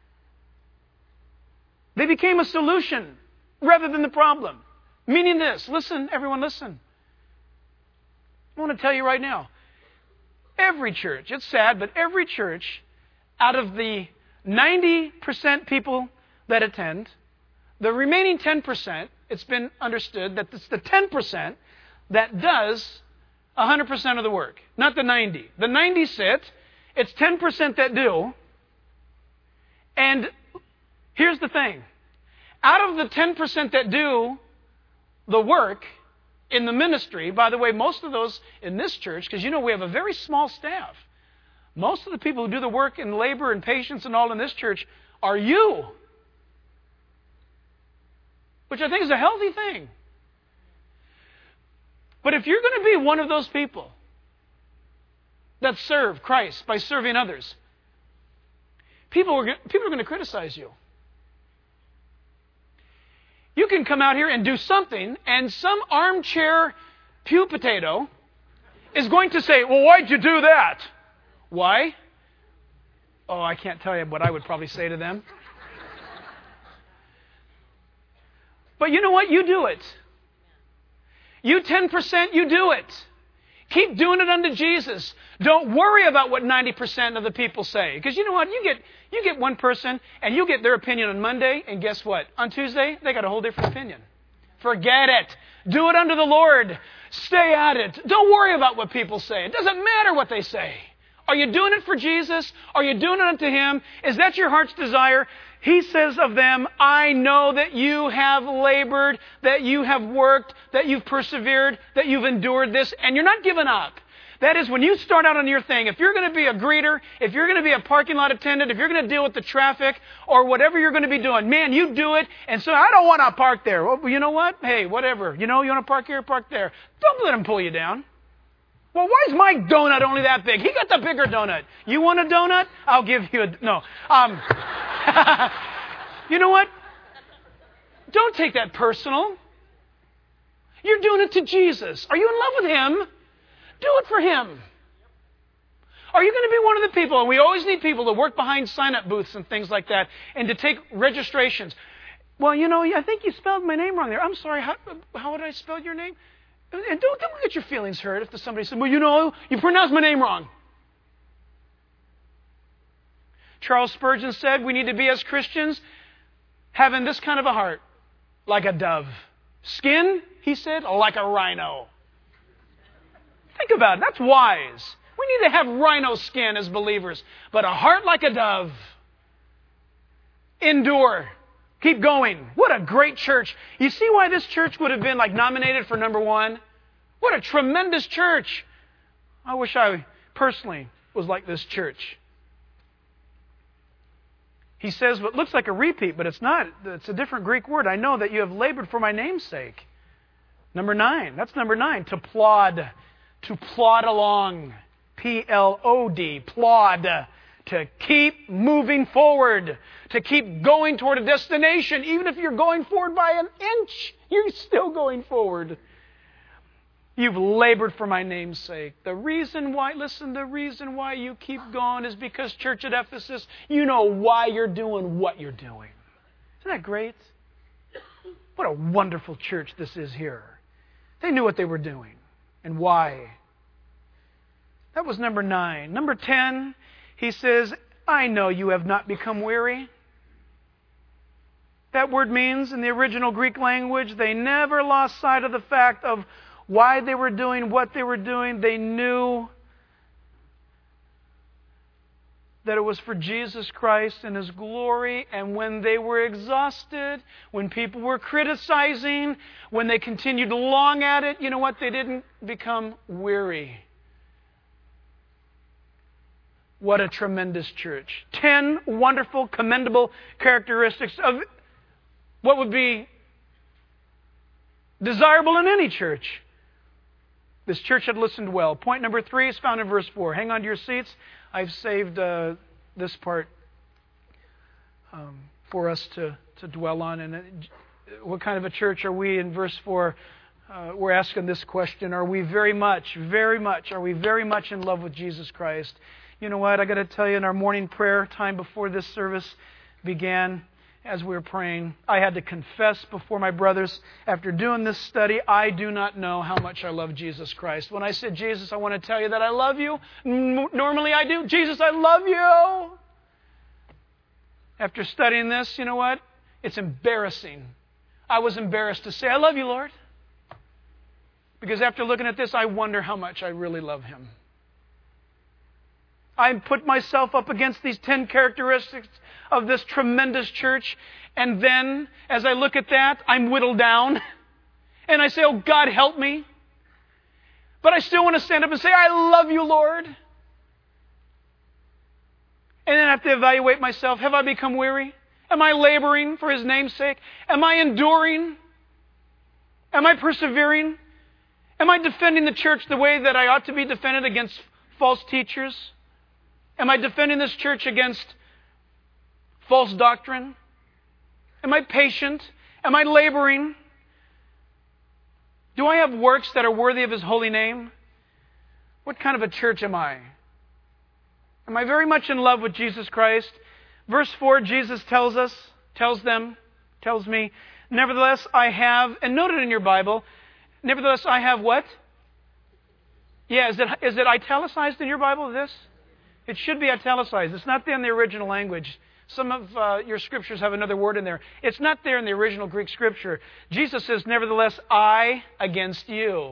They became a solution rather than the problem. Meaning this, listen, everyone listen. I want to tell you right now, every church, it's sad, but every church, out of the 90% people that attend, the remaining 10%, it's been understood that it's the 10% that does 100% of the work, not the 90. The 90 sit, it's 10% that do, and here's the thing. Out of the 10% that do the work in the ministry, by the way, most of those in this church, because you know we have a very small staff, most of the people who do the work and labor and patience and all in this church are you, which I think is a healthy thing. But if you're going to be one of those people that serve Christ by serving others, people are going to criticize you. You can come out here and do something, and some armchair pew potato is going to say, well, why'd you do that? Why? Oh, I can't tell you what I would probably say to them. But you know what? You do it. You 10%, you do it. Keep doing it unto Jesus. Don't worry about what 90% of the people say. Because you know what? You get one person and you get their opinion on Monday, and guess what? On Tuesday, they got a whole different opinion. Forget it. Do it unto the Lord. Stay at it. Don't worry about what people say. It doesn't matter what they say. Are you doing it for Jesus? Are you doing it unto Him? Is that your heart's desire? He says of them, I know that you have labored, that you have worked, that you've persevered, that you've endured this, and you're not giving up. That is, when you start out on your thing, if you're going to be a greeter, if you're going to be a parking lot attendant, if you're going to deal with the traffic, or whatever you're going to be doing, man, you do it, and so I don't want to park there. Well, you know what? Hey, whatever. You know, you want to park here, park there. Don't let him pull you down. Well, why is my donut only that big? He got the bigger donut. You want a donut? I'll give you a... No. You know what? Don't take that personal. You're doing it to Jesus. Are you in love with Him? Do it for Him. Are you going to be one of the people? And we always need people to work behind sign-up booths and things like that and to take registrations. Well, I think you spelled my name wrong there. I'm sorry. How would I spell your name? And don't get your feelings hurt if somebody said, well, you pronounced my name wrong. Charles Spurgeon said we need to be, as Christians, having this kind of a heart, like a dove. Skin, he said, like a rhino. Think about it. That's wise. We need to have rhino skin as believers, but a heart like a dove. Endure. Keep going. What a great church. You see why this church would have been nominated for number 1? What a tremendous church. I wish I personally was like this church. He says what looks like a repeat, but it's not. It's a different Greek word. I know that you have labored for my name's sake. Number 9. That's number 9. To plod. To plod along. P-L-O-D. Plod. To keep moving forward. To keep going toward a destination. Even if you're going forward by an inch, you're still going forward. You've labored for my name's sake. The reason why you keep going is because, Church at Ephesus, you know why you're doing what you're doing. Isn't that great? What a wonderful church this is here. They knew what they were doing and why. That was number 9. Number 10, he says, I know you have not become weary. That word means, in the original Greek language, they never lost sight of the fact of why they were doing what they were doing. They knew that it was for Jesus Christ and His glory. And when they were exhausted, when people were criticizing, when they continued to long at it, you know what? They didn't become weary. What a tremendous church. 10 wonderful, commendable characteristics of what would be desirable in any church. This church had listened well. Point number 3 is found in verse 4. Hang on to your seats. I've saved this part for us to dwell on. And what kind of a church are we? In verse 4, we're asking this question. Are we very much in love with Jesus Christ? You know what? I got to tell you, in our morning prayer time before this service began, as we were praying, I had to confess before my brothers, after doing this study, I do not know how much I love Jesus Christ. When I said, Jesus, I want to tell you that I love you, normally I do. Jesus, I love you. After studying this, you know what? It's embarrassing. I was embarrassed to say, I love you, Lord. Because after looking at this, I wonder how much I really love Him. I put myself up against these 10 characteristics of this tremendous church. And then, as I look at that, I'm whittled down. And I say, oh, God, help me. But I still want to stand up and say, I love you, Lord. And then I have to evaluate myself. Have I become weary? Am I laboring for His name's sake? Am I enduring? Am I persevering? Am I defending the church the way that I ought to be defended against false teachers? Am I defending this church against false doctrine? Am I patient? Am I laboring? Do I have works that are worthy of His holy name? What kind of a church am I? Am I very much in love with Jesus Christ? Verse 4, Jesus tells me, nevertheless I have, and note it in your Bible, nevertheless I have what? Yeah, is it italicized in your Bible, this? It should be italicized. It's not there in the original language. Some of your scriptures have another word in there. It's not there in the original Greek scripture. Jesus says, nevertheless, I against you.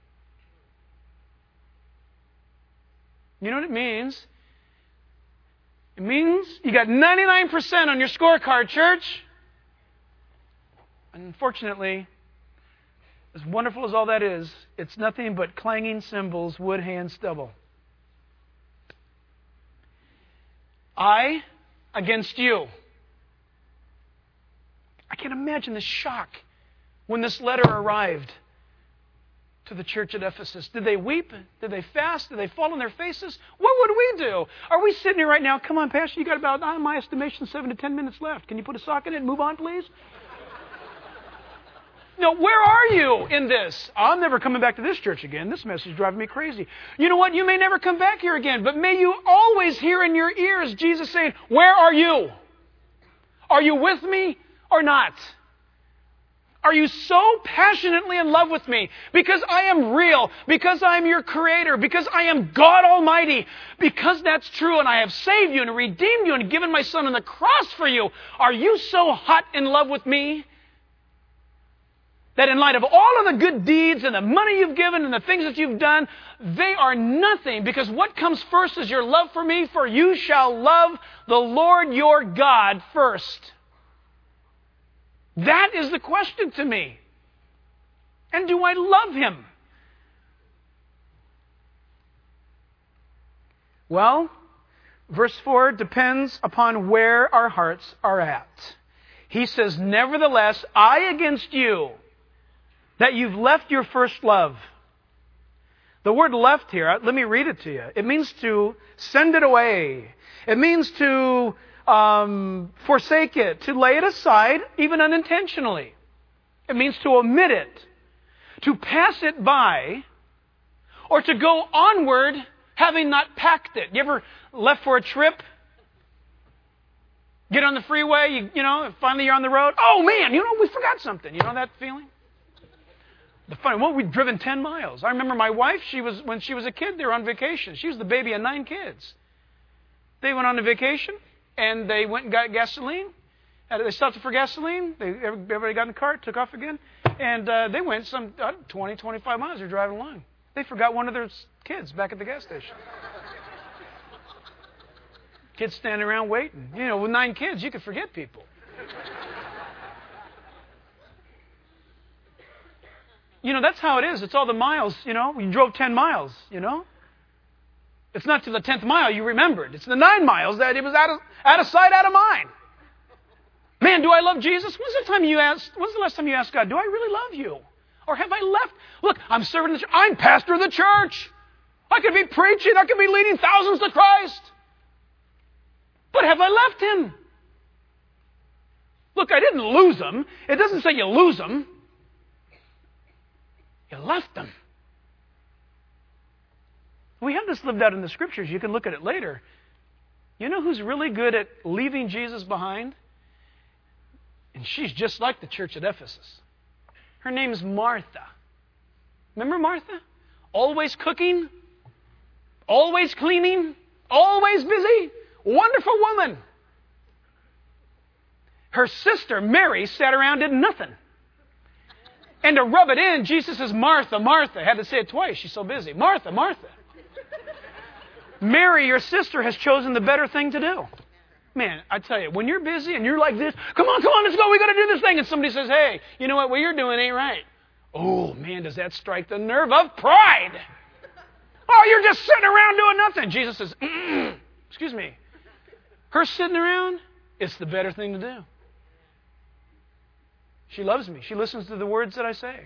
You know what it means? It means you got 99% on your scorecard, church. And unfortunately, as wonderful as all that is, it's nothing but clanging cymbals, wood, hay, and stubble. I against you. I can imagine the shock when this letter arrived to the church at Ephesus. Did they weep? Did they fast? Did they fall on their faces? What would we do? Are we sitting here right now? Come on, Pastor, you got about, in my estimation, 7 to 10 minutes left. Can you put a sock in it and move on, please? No, where are you in this? I'm never coming back to this church again. This message is driving me crazy. You know what? You may never come back here again, but may you always hear in your ears Jesus saying, where are you? Are you with me or not? Are you so passionately in love with me? Because I am real. Because I am your creator. Because I am God Almighty. Because that's true and I have saved you and redeemed you and given my Son on the cross for you. Are you so hot in love with me that in light of all of the good deeds and the money you've given and the things that you've done, they are nothing, because what comes first is your love for me, for you shall love the Lord your God first. That is the question to me. And do I love Him? Well, verse 4 depends upon where our hearts are at. He says, nevertheless, I against you, that you've left your first love. The word left here, let me read it to you. It means to send it away. It means to forsake it, to lay it aside, even unintentionally. It means to omit it, to pass it by, or to go onward having not packed it. You ever left for a trip? Get on the freeway, finally you're on the road. Oh man, we forgot something. You know that feeling? We'd driven 10 miles. I remember my wife, when she was a kid, they were on vacation. She was the baby of 9 kids. They went on a vacation, and they went and got gasoline. They stopped for gasoline. Everybody got in the car, took off again. And they went some 20, 25 miles. They're driving along. They forgot one of their kids back at the gas station. Kids standing around waiting. With 9 kids, you could forget people. That's how it is. It's all the miles, You drove 10 miles, It's not to the 10th mile you remembered. It's the 9 miles that it was out of sight, out of mind. Man, do I love Jesus? When's the last time you asked God, do I really love you? Or have I left? Look, I'm serving the church. I'm pastor of the church. I could be preaching. I could be leading thousands to Christ. But have I left Him? Look, I didn't lose Him. It doesn't say you lose Him. You left them. We have this lived out in the Scriptures. You can look at it later. You know who's really good at leaving Jesus behind? And she's just like the church at Ephesus. Her name's Martha. Remember Martha? Always cooking, always cleaning, always busy. Wonderful woman. Her sister Mary sat around, did nothing. And to rub it in, Jesus says, Martha, Martha. Had to say it twice. She's so busy. Martha, Martha. Mary, your sister, has chosen the better thing to do. Man, I tell you, when you're busy and you're like this, come on, let's go. We got to do this thing. And somebody says, hey, you know what you're doing ain't right. Oh, man, does that strike the nerve of pride? Oh, you're just sitting around doing nothing. Jesus says, excuse me. Her sitting around, it's the better thing to do. She loves me. She listens to the words that I say.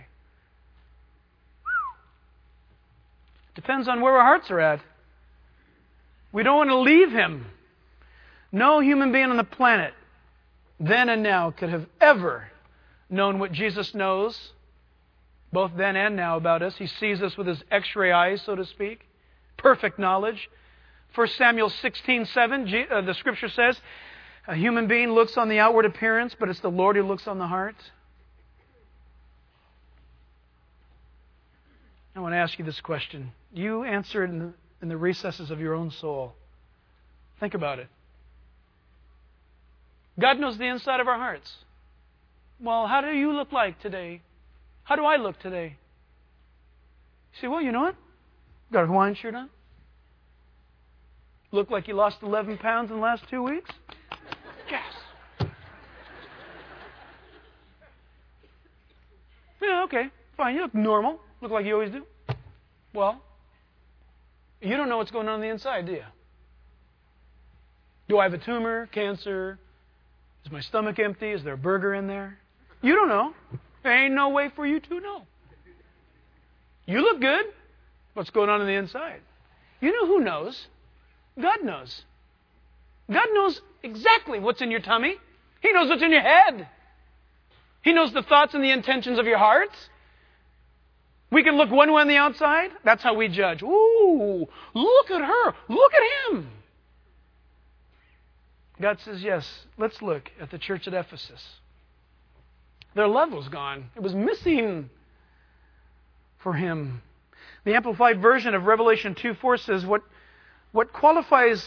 Depends on where our hearts are at. We don't want to leave Him. No human being on the planet, then and now, could have ever known what Jesus knows, both then and now, about us. He sees us with His x-ray eyes, so to speak. Perfect knowledge. 1 Samuel 16:7, the Scripture says, a human being looks on the outward appearance, but it's the Lord who looks on the heart. I want to ask you this question. You answer it in the recesses of your own soul. Think about it. God knows the inside of our hearts. Well, how do you look like today? How do I look today? You say, well, you know what? Got a Hawaiian shirt on? Look like you lost 11 pounds in the last 2 weeks? Yes. Yeah, okay, fine. You look normal. Look like you always do. Well, you don't know what's going on the inside, do you? Do I have a tumor, cancer? Is my stomach empty? Is there a burger in there? You don't know. There ain't no way for you to know. You look good. What's going on the inside? You know who knows? God knows. God knows exactly what's in your tummy. He knows what's in your head. He knows the thoughts and the intentions of your heart. We can look one way on the outside. That's how we judge. Ooh, look at her. Look at him. God says, yes, let's look at the church at Ephesus. Their love was gone. It was missing for him. The Amplified Version of Revelation 2:4 says, what qualities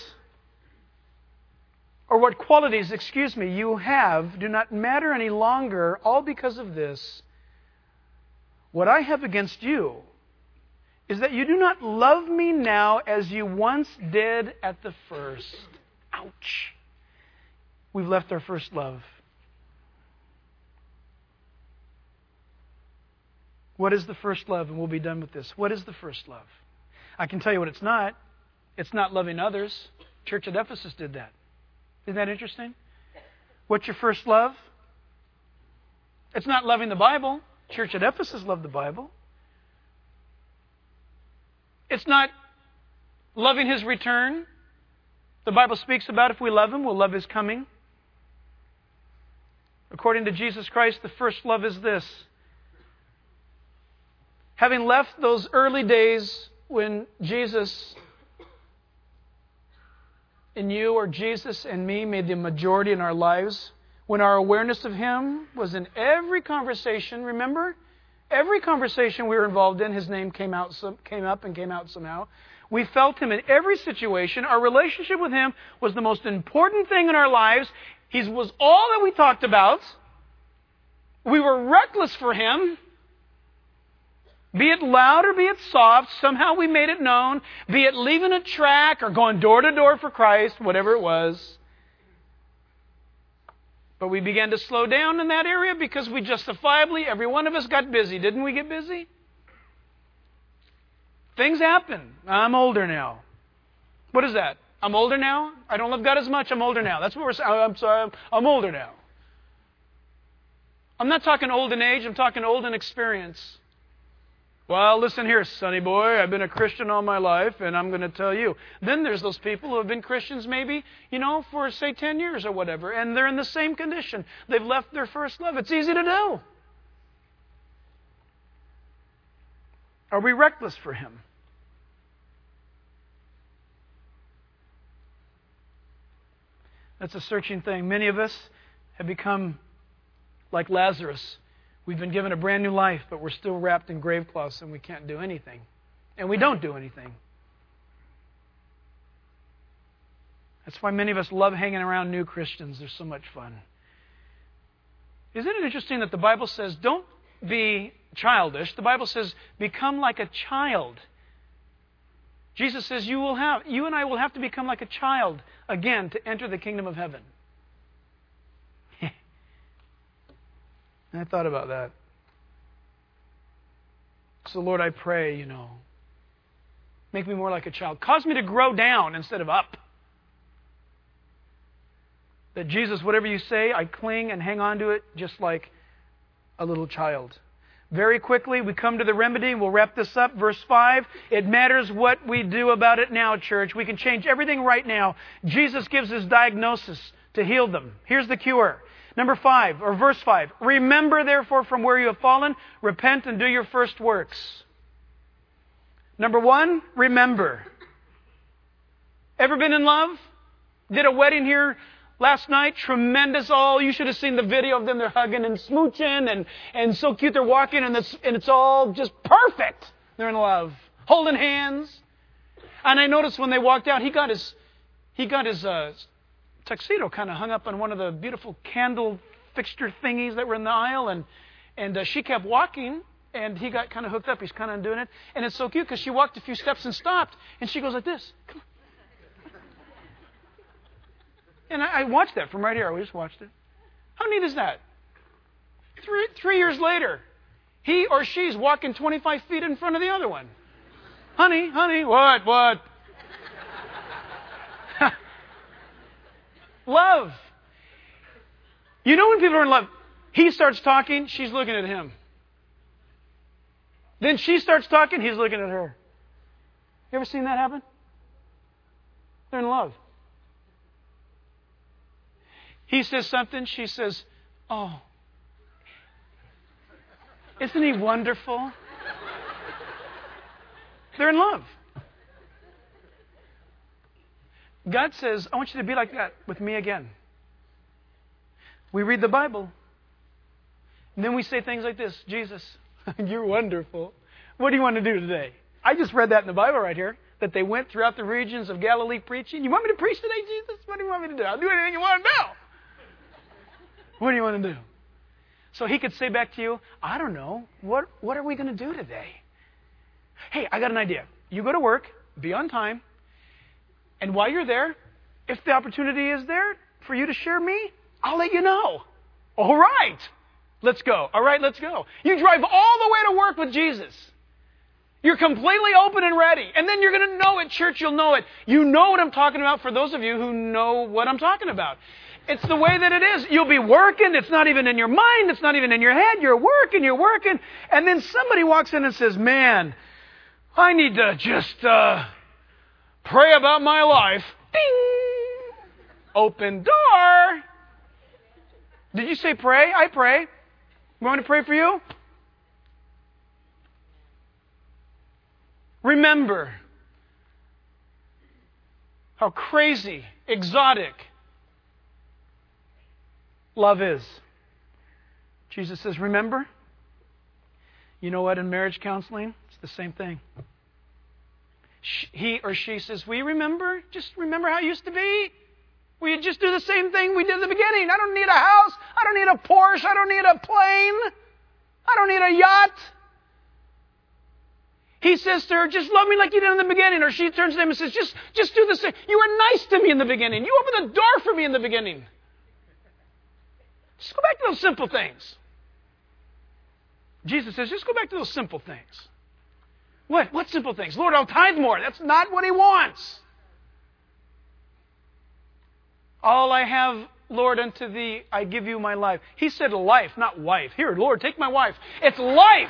you have do not matter any longer, all because of this. What I have against you is that you do not love me now as you once did at the first. Ouch. We've left our first love. What is the first love? And we'll be done with this. What is the first love? I can tell you what it's not. It's not loving others. Church at Ephesus did that. Isn't that interesting? What's your first love? It's not loving the Bible. Church at Ephesus loved the Bible. It's not loving His return. The Bible speaks about if we love Him, we'll love His coming. According to Jesus Christ, the first love is this. Having left those early days when Jesus and you or Jesus and me made the majority in our lives, when our awareness of Him was in every conversation, remember? Every conversation we were involved in, His name came up and came out somehow. We felt Him in every situation. Our relationship with Him was the most important thing in our lives. He was all that we talked about. We were reckless for Him. Be it loud or be it soft, somehow we made it known. Be it leaving a tract or going door to door for Christ, whatever it was. But we began to slow down in that area because we justifiably, every one of us got busy. Didn't we get busy? Things happen. I'm older now. What is that? I'm older now? I don't love God as much. I'm older now. That's what we're saying. I'm sorry. I'm older now. I'm not talking old in age. I'm talking old in experience. Well, listen here, sonny boy. I've been a Christian all my life, and I'm going to tell you. Then there's those people who have been Christians maybe, for, say, 10 years or whatever, and they're in the same condition. They've left their first love. It's easy to do. Are we reckless for Him? That's a searching thing. Many of us have become like Lazarus. We've been given a brand new life, but we're still wrapped in grave cloths and we can't do anything. And we don't do anything. That's why many of us love hanging around new Christians. They're so much fun. Isn't it interesting that the Bible says, don't be childish. The Bible says, become like a child. Jesus says, you and I will have to become like a child again to enter the kingdom of heaven. And I thought about that. So, Lord, I pray, make me more like a child. Cause me to grow down instead of up. That Jesus, whatever you say, I cling and hang on to it just like a little child. Very quickly, we come to the remedy. We'll wrap this up. Verse 5. It matters what we do about it now, church. We can change everything right now. Jesus gives His diagnosis to heal them. Here's the cure. Number 5, or verse 5. Remember, therefore, from where you have fallen, repent and do your first works. Number 1, remember. Ever been in love? Did a wedding here last night. Tremendous. Oh, you should have seen the video of them. They're hugging and smooching and so cute. They're walking and it's all just perfect. They're in love. Holding hands. And I noticed when they walked out, he got his tuxedo kind of hung up on one of the beautiful candle fixture thingies that were in the aisle, and she kept walking, and he got kind of hooked up. He's kind of doing it, and it's so cute because she walked a few steps and stopped, and she goes like this. Come on. And I watched that from right here. I just watched it. How neat is that? 3 years later, he or she's walking 25 feet in front of the other one. Honey, what? Love. You know when people are in love, he starts talking, she's looking at him. Then she starts talking, he's looking at her. You ever seen that happen? They're in love. He says something, she says, oh. Isn't He wonderful? They're in love. God says, I want you to be like that with me again. We read the Bible. And then we say things like this: Jesus, you're wonderful. What do you want to do today? I just read that in the Bible right here, that they went throughout the regions of Galilee preaching. You want me to preach today, Jesus? What do you want me to do? I'll do anything you want to do. What do you want to do? So He could say back to you, I don't know. What are we going to do today? Hey, I got an idea. You go to work, be on time, and while you're there, if the opportunity is there for you to share me, I'll let you know. All right. Let's go. All right, let's go. You drive all the way to work with Jesus. You're completely open and ready. And then you're going to know it, church, you'll know it. You know what I'm talking about for those of you who know what I'm talking about. It's the way that it is. You'll be working. It's not even in your mind. It's not even in your head. You're working. And then somebody walks in and says, man, I need to just pray about my life. Ding! Open door. Did you say pray? I pray. You want me to pray for you? Remember how crazy, exotic love is. Jesus says, remember? You know what? In marriage counseling, it's the same thing. He or she says, will you remember? Just remember how it used to be? Will you just do the same thing we did at the beginning? I don't need a house. I don't need a Porsche. I don't need a plane. I don't need a yacht. He says to her, just love me like you did in the beginning. Or she turns to him and says, just do the same. You were nice to me in the beginning. You opened the door for me in the beginning. Just go back to those simple things. Jesus says, just go back to those simple things. What? What simple things? Lord, I'll tithe more. That's not what He wants. All I have, Lord, unto Thee I give you my life. He said life, not wife. Here, Lord, take my wife. It's life.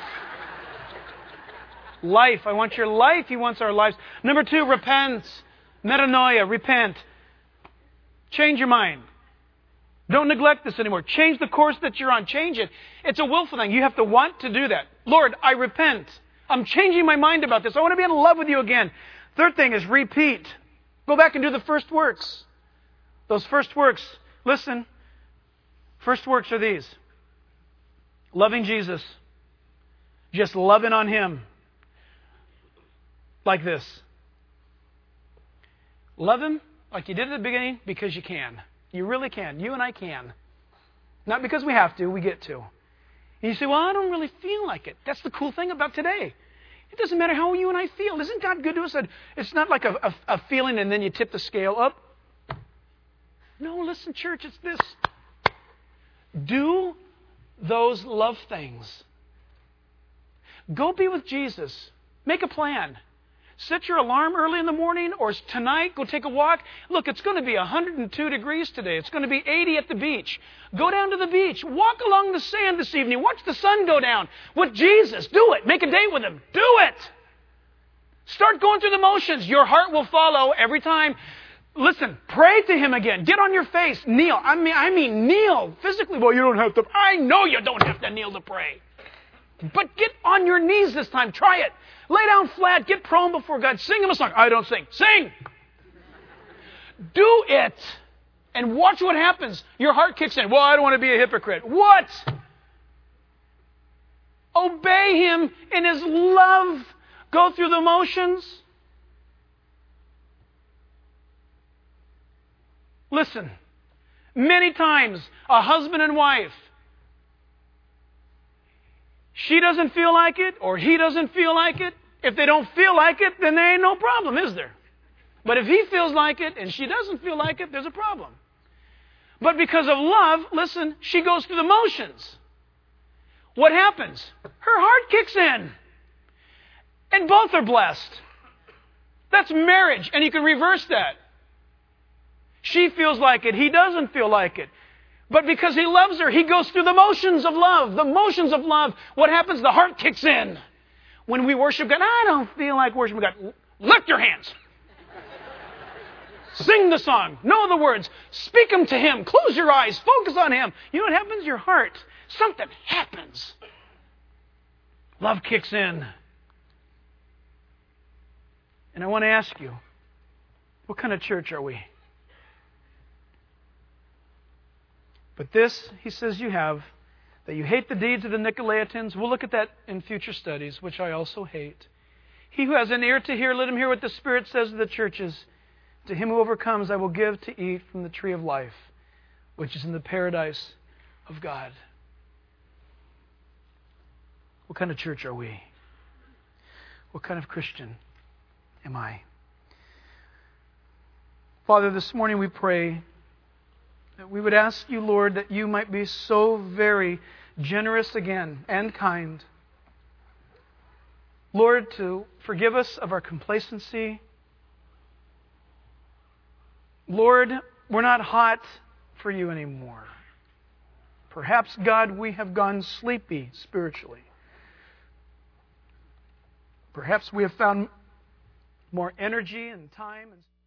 Life. I want your life. He wants our lives. Number 2, repent. Metanoia. Repent. Change your mind. Don't neglect this anymore. Change the course that you're on. Change it. It's a willful thing. You have to want to do that. Lord, I repent. I'm changing my mind about this. I want to be in love with you again. Third thing is repeat. Go back and do the first works. Those first works. Listen. First works are these. Loving Jesus. Just loving on Him. Like this. Love Him like you did at the beginning because you can. You really can. You and I can. Not because we have to, we get to. And you say, well, I don't really feel like it. That's the cool thing about today. It doesn't matter how you and I feel. Isn't God good to us? It's not like a feeling and then you tip the scale up. No, listen, church, it's this. Do those love things. Go be with Jesus. Make a plan. Set your alarm early in the morning, or tonight, go take a walk. Look, it's going to be 102 degrees today. It's going to be 80 at the beach. Go down to the beach. Walk along the sand this evening. Watch the sun go down with Jesus. Do it. Make a date with Him. Do it. Start going through the motions. Your heart will follow every time. Listen, pray to Him again. Get on your face. Kneel. I mean kneel physically. Well, you don't have to. I know you don't have to kneel to pray. But get on your knees this time. Try it. Lay down flat. Get prone before God. Sing Him a song. I don't sing. Sing! Do it. And watch what happens. Your heart kicks in. Well, I don't want to be a hypocrite. What? Obey Him in His love. Go through the motions. Listen. Many times, a husband and wife, she doesn't feel like it, or he doesn't feel like it. If they don't feel like it, then there ain't no problem, is there? But if he feels like it and she doesn't feel like it, there's a problem. But because of love, listen, she goes through the motions. What happens? Her heart kicks in. And both are blessed. That's marriage, and you can reverse that. She feels like it, he doesn't feel like it. But because he loves her, he goes through the motions of love. The motions of love. What happens? The heart kicks in. When we worship God, I don't feel like worshiping God. Lift your hands. Sing the song. Know the words. Speak them to Him. Close your eyes. Focus on Him. You know what happens? Your heart. Something happens. Love kicks in. And I want to ask you, what kind of church are we? But this, he says you have, that you hate the deeds of the Nicolaitans. We'll look at that in future studies, which I also hate. He who has an ear to hear, let him hear what the Spirit says to the churches. To him who overcomes, I will give to eat from the tree of life, which is in the paradise of God. What kind of church are we? What kind of Christian am I? Father, this morning we pray that we would ask you, Lord, that you might be so very generous again and kind. Lord, to forgive us of our complacency. Lord, we're not hot for you anymore. Perhaps, God, we have gone sleepy spiritually. Perhaps we have found more energy and time and